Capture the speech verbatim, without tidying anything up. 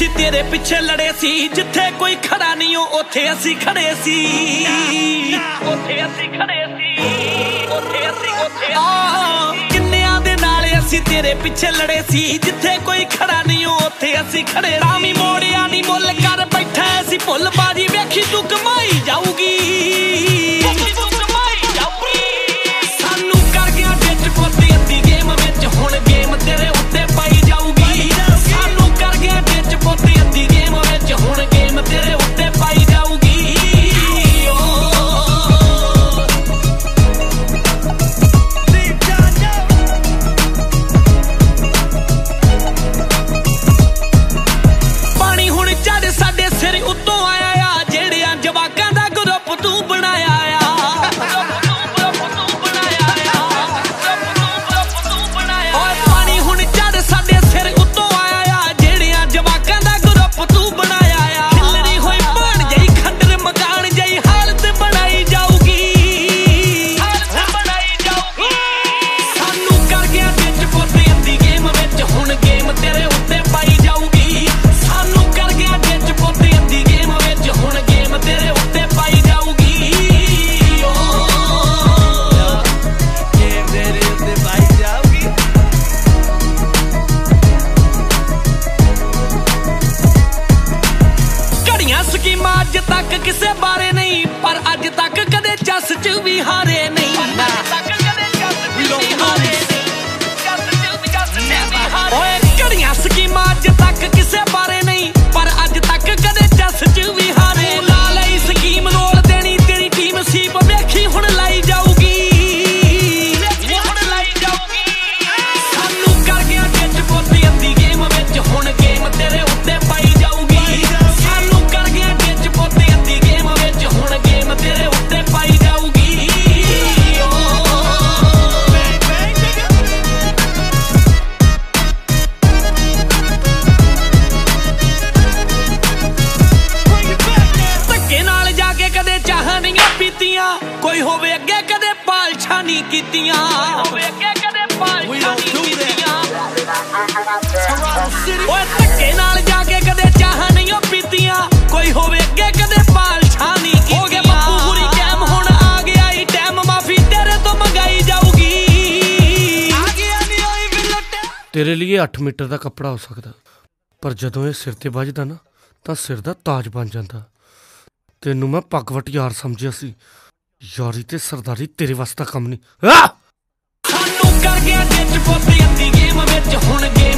ਅਸੀਂ ਤੇਰੇ ਪਿੱਛੇ ਲੜੇ ਸੀ, ਜਿੱਥੇ ਕੋਈ ਖੜਾ ਨਹੀਂ ਉੱਥੇ ਅਸੀਂ ਖੜੇ ਸੀ, ਉੱਥੇ ਅਸੀਂ ਖੜੇ ਸੀ, ਉੱਥੇ ਅਸੀਂ ਉੱਥੇ ਕਿੰਨਿਆਂ ਦੇ ਨਾਲ ਅਸੀਂ ਤੇਰੇ ਪਿੱਛੇ ਲੜੇ ਸੀ, ਜਿੱਥੇ ਕੋਈ ਖੜਾ ਨਹੀਂ ਉੱਥੇ ਅਸੀਂ ਖੜੇ। ਰਾਮੀ ਮੋੜਿਆ ਨਹੀਂ ਮੁੱਲ ਕਰ ਬੈਠਾ ਸੀ ਭੁੱਲ ਬਾਜੀ, ਵੇਖੀ ਤੂੰ ਕਮਾਈ ਜਾਊਗੀ, ਸਾਨੂੰ ਕਰ ਗਿਆ ਵਿੱਚ ਪੋਤੀ ਅੱਧੀ ਗੇਮ ਵਿੱਚ, ਹੁਣ ਗੇਮ ਤੇਰੇ ਉੱਤੇ ਪਾਈ ਜਾਊਗੀ, ਸਾਨੂੰ ਕਰ ਗਿਆ ਵਿੱਚ ਪੋਤੀ ਅੱਧੀ ਗੇਮ ਵਿੱਚ, ਹੁਣ ਗੇਮ ਤੇਰੇ ਉੱਤੇ ਪਾਈ ਜਾਊਗੀ। ਪਾਣੀ ਹੁਣ ਚੜ ਸਾਡੇ ਸਿਰ ਉੱਤੋਂ ਆਇਆ ਆ, ਜਿਹੜਿਆਂ ਜਵਾਕਾਂ ਦਾ ਗਰੁੱਪ ਤੂੰ ਬਣਾਇਆ ਆ, ਪਾਣੀ ਹੁਣ ਚੜ ਸਾਡੇ ਸਿਰ ਉੱਤੋਂ ਆਇਆ ਆ, ਜਿਹੜਿਆਂ ਜਵਾਕਾਂ ਦਾ ਗਰੁੱਪ ਤੂੰ ਬਣਾਇਆ ਆ। ਖਿਲਰੀ ਹੋਈ ਬਣ ਜਈ ਖੰਡਰ ਮਕਾਨ ਜਈ ਹਾਲਤ ਬਣਾਈ ਜਾਊਗੀ, ਹਾਲਤ ਬਣਾਈ ਜਾਊਗੀ, ਸਾਨੂੰ ਕਰ ਗਿਆ ਵਿੱਚ ਪੋਤੀ ਅੱਧੀ ਗੇਮ ਵਿੱਚ, ਹੁਣ ਗੇਮ ਤੇਰੇ ਉੱਤੇ ਪਾਈ ਜਾਊਗੀ, ਸਾਨੂੰ ਕਰ ਗਿਆ ਵਿੱਚ ਪੋਤੀ ਅੱਧੀ ਗੇਮ ਵਿੱਚ, ਹੁਣ ਗੇਮ ਤੇਰੇ ਉੱਤੇ ਪਾਈ ਜਾਊਗੀ। ਗੇਮ ਤੇਰੇ ਉੱਤੇ ਪਾਈ ਜਾਊਗੀ। ਘੜੀਆਂ ਸਕੀਮਾਂ ਅੱਜ ਤੱਕ ਕਿਸੇ ਬਾਰੇ ਨਹੀਂ, ਪਰ ਅੱਜ ਤੱਕ ਕਦੇ ਚੱਸ ਚ ਵੀ ਹਾਰੇ ਨਹੀਂ, ਓਏ ਘੜੀਆਂ ਸਕੀਮਾਂ ਅੱਜ ਤੱਕ ਕਿਸੇ ਬਾਰੇ ਨਹੀਂ, ਪਰ ਅੱਜ ਤੱਕ ਕਦੇ ਚੱਸ ਚ ਵੀ ਹਾਰੇ। ਲਾ ਲਈ ਸਕੀਮ ਰੋਲ ਦੇਣੀ ਤੇਰੀ ਟੀਮ ਸੀਪ, ਵੇਖੀ ਹੁਣ ਲਾਈ ਜਾਊਗੀ, ਵੇਖੀ ਹੁਣ ਲਾਈ ਜਾਊਗੀ, ਸਾਨੂੰ ਕਰ ਗਿਆ ਵਿੱਚ ਪੋਤੀ ਅੱਧੀ ਗੇਮ ਵਿੱਚ, ਹੁਣ ਗੇਮ ਤੇਰੇ ਉੱਤੇ ਪਾਈ ਜਾਊਗੀ, ਸਾਨੂੰ ਕਰ ਗਿਆ ਵਿੱਚ ਪੋਤੀ ਅੱਧੀ ਗੇਮ ਵਿੱਚ, ਹੁਣ ਗੇਮ ਤੇਰੇ ਉੱਤੇ ਪਾਈ ਜਾਊਗੀ। ਧੱਕੇ ਨਾਲ ਜਾ ਕੇ ਕਦੇ ਚਾਹਾਂ ਨਹੀਂ ਪੀਤੀਆਂ, ਕੋਈ ਹੋਵੇ ਅੱਗੇ ਕਦੇ ਪਾਲਛਾਂ ਨਹੀਂ ਕੀਤੀਆਂ, ਹੋਵੇ ਅੱਗੇ ਕਦੇ ਪਾਲਛਾਂ ਨਹੀਂ ਕੀਤੀਆਂ, ਓਏ ਧੱਕੇ ਨਾਲ ਜਾ ਕੇ ਕਦੇ ਚਾਹਾਂ ਨਹੀਂ ਪੀਤੀਆਂ, ਕੋਈ ਹੋਵੇ ਅੱਗੇ ਕਦੇ ਪਾਲਛਾਂ ਨਹੀਂ ਕੀਤੀਆਂ। ਹੋ ਗਿਆ ਬੱਪੂ ਪੂਰੀ ਕੈਮ, ਹੁਣ ਆ ਗਿਆ ਈ ਟਾਈਮ, ਮਾਫੀ ਤੇਰੇ ਤੋਂ ਮੰਗਾਈ ਜਾਊਗੀ, ਆ ਗਿਆ ਨਹੀਂ ਹੋਈ ਬਿਲਟ। ਤੇਰੇ ਲਈ ਅੱਠ ਮੀਟਰ ਦਾ ਕੱਪੜਾ ਹੋ ਸਕਦਾ, ਪਰ ਜਦੋਂ ਇਹ ਸਿਰ ਤੇ ਵੱਜਦਾ ਨਾ ਤਾਂ ਸਿਰ ਦਾ ਤਾਜ ਬਣ ਜਾਂਦਾ। ਤੈਨੂੰ ਮੈਂ ਪੱਗਵਟ ਯਾਰ ਸਮਝਿਆ ਸੀ, ਯਾਰੀ ਤੇ ਸਰਦਾਰੀ ਤੇਰੇ ਵਾਸਤੇ ਕੰਮ ਨਹੀਂ। ਸਾਨੂੰ ਕਰ ਗਿਆ ਵਿੱਚ ਪੋਤੀ ਅੱਧੀ ਗੇਮ ਵਿੱਚ, ਹੁਣ ਗੇਮ